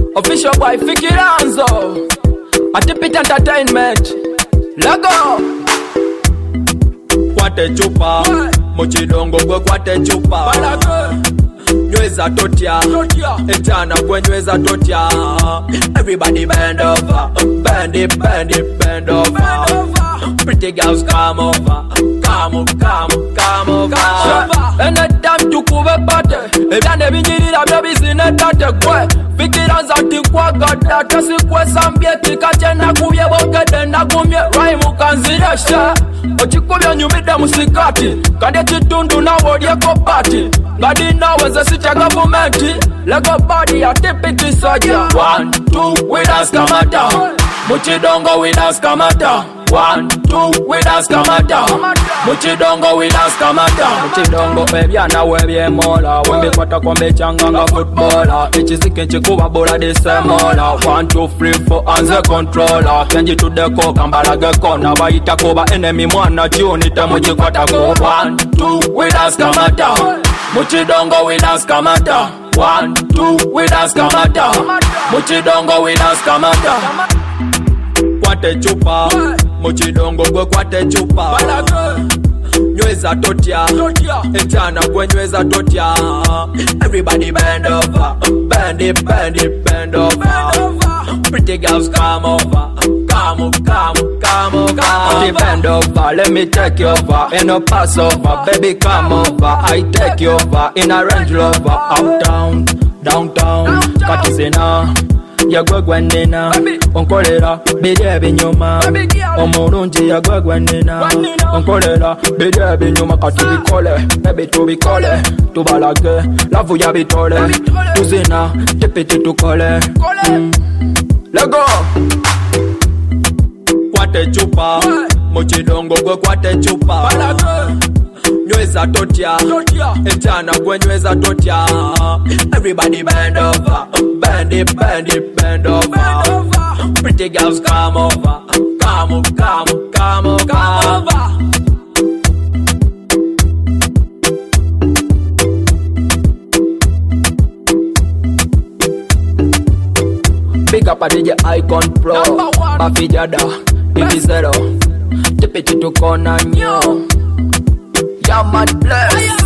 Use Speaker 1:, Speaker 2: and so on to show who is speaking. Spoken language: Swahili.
Speaker 1: Official boy Fikiranzo Atipit Entertainment Lego Kwate chupa Mochidongo kwe kwate chupa Nyweza totia Ejana kwe nyweza totia Everybody bend over Bend it, bend it, bend over Pretty girls come over Come over Anytime tukube pate Ebyane binyirira byo bizine tate kwe Fikiranza tikwa gada Tasi kwe sambye tikache na kubye bongede na kumye Rhyme kanziresha Ochikubye nyumide musikati Kande chitundu na wodieko party Ngadi na wenze sicha governmenti Lego body ya tipiti soja 1, 2, we dance kamata Muchidongo we dance kamata 1, 2, we dance kamata Muchidongo we dance kamata Muchidongo ebyana webyemola Wembikwata kwa mechanganga footballer Echizike nchikuba bola disemola 1, 2, 3, 4 anze controller Kenji tudeko kambalage kona Baita koba enemy mwana chiunite muchikwata ko 1, 2, we dance kamata Muchidongo we dance kamata 1, 2, we dance kamata Muchidongo we dance kamata Kwate chupa Muchidongo kwe kwate chupa Nyweza totia Ejana kwe nyweza totia Everybody bend over Bend it, bend it, bend over Pretty girls come over Come over Bend over, let me take you over Ain't no pass over, baby come over I take you over in a Range Rover Uptown, downtown Katisina Yagwagwanina Onkolera bidye binyuma Omurungi yagwagwanina Onkolera bidye binyuma Kati bikole, baby tubikole Tubalage, lavu ya bitole Tuzina, tipiti tukole Lego Kwate chupa Muchidongo kwe kwate chupa Nyweza totia Ejana kwe nyweza totia Everybody bend over Bend it, bend it, bend over Pretty girls come over Come over Big up a DJ Icon Pro Bafijada Divi Zero Tipiti tukona nyo Yeah man bless